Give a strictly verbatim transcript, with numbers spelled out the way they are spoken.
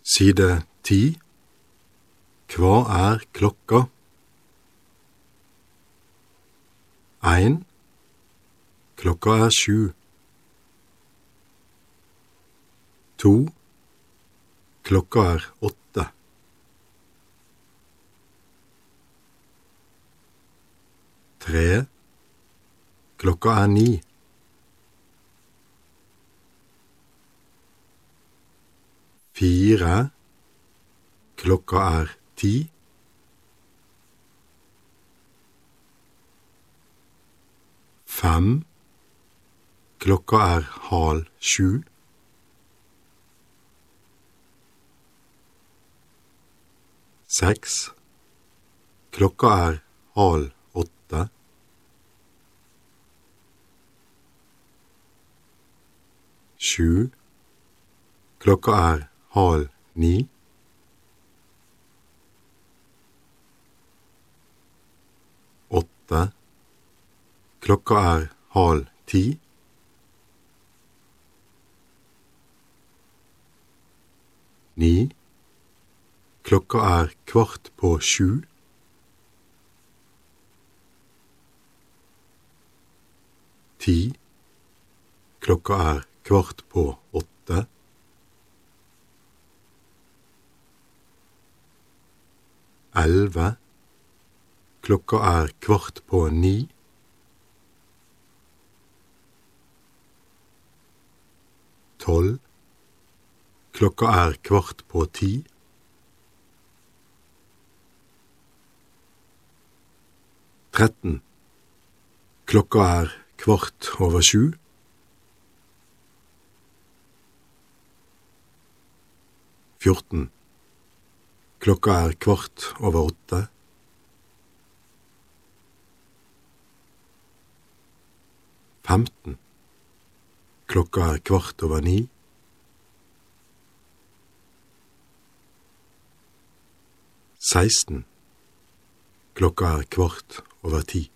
Side ti. Hva er klokka? Ein. Klokka er sju. To. Klokka er åtte. Tre. Klokka er ni. Fire. Klokka er ti. Fem. Klokka er halv sju. Seks. Klokka er halv åtte. Sju. Klokka er halv ni. Åtte. Klokka er halv ti. Ni. Klokka er kvart på sju. Ti. Klokka er kvart på åtte. Elve. Klokka er kvart på ni. Tolv. Klokka er kvart på ti. Tretten. Klokka er kvart over sju. Fjorten. Klokka er kvart over åtte. Femten. Klokka er kvart over ni. Seksten. Klokka er kvart over ti.